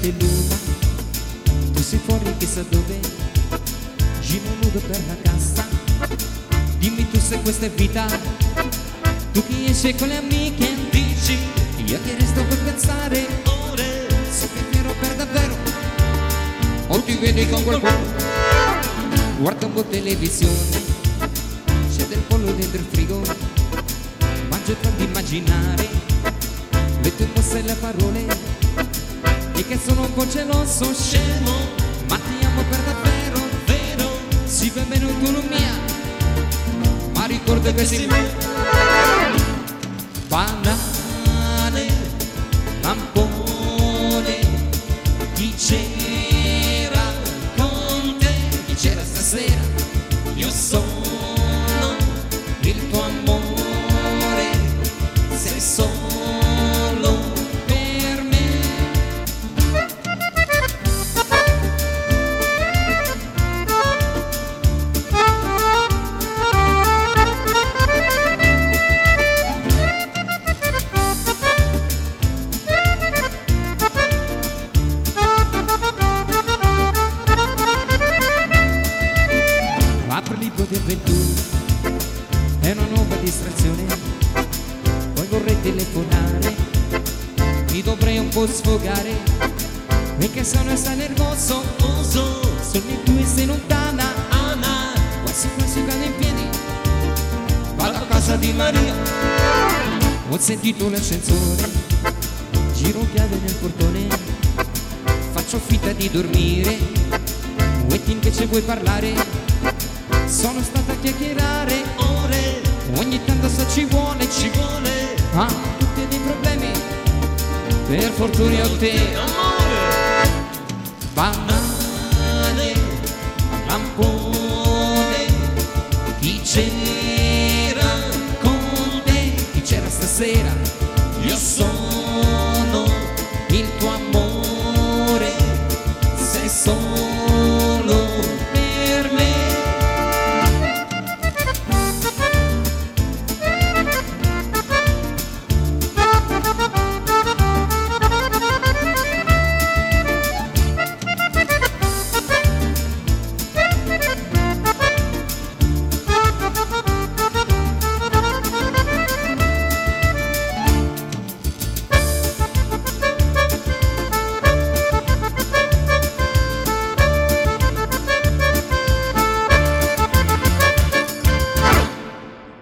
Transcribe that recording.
di luna, tu sei fuori chissà dove, giro nudo per la cassa. Dimmi tu se questa è vita, tu che esci con le amiche dici, io che resto per pensare, ore, se che vero per davvero, o ti vedi con qualcuno. Guarda un po' televisione, c'è del pollo dentro il frigo, mangio tanto immaginare le tue mosse e le parole, e che sono un po' geloso, scemo, ma ti amo per davvero, vero, si va bene autonomia, ma ricorda che sei banale, lampone, chi c'era con te, chi c'era stasera, io sono il tuo amore, sei solo per me. Apro il libro di avventura, è una nuova distrazione, poi vorrei telefonare, mi dovrei un po' sfogare, perché sono assai nervoso, sono i due sei lontana, Anna, quasi quasi cado in piedi, vado a casa di Maria, ho sentito l'ascensore, giro chiave nel portone, faccio finta di dormire, metti che ci vuoi parlare. Sono stata a chiacchierare ore, ogni tanto se ci vuole, ah, tutti dei problemi, per fortuna ho te, amore,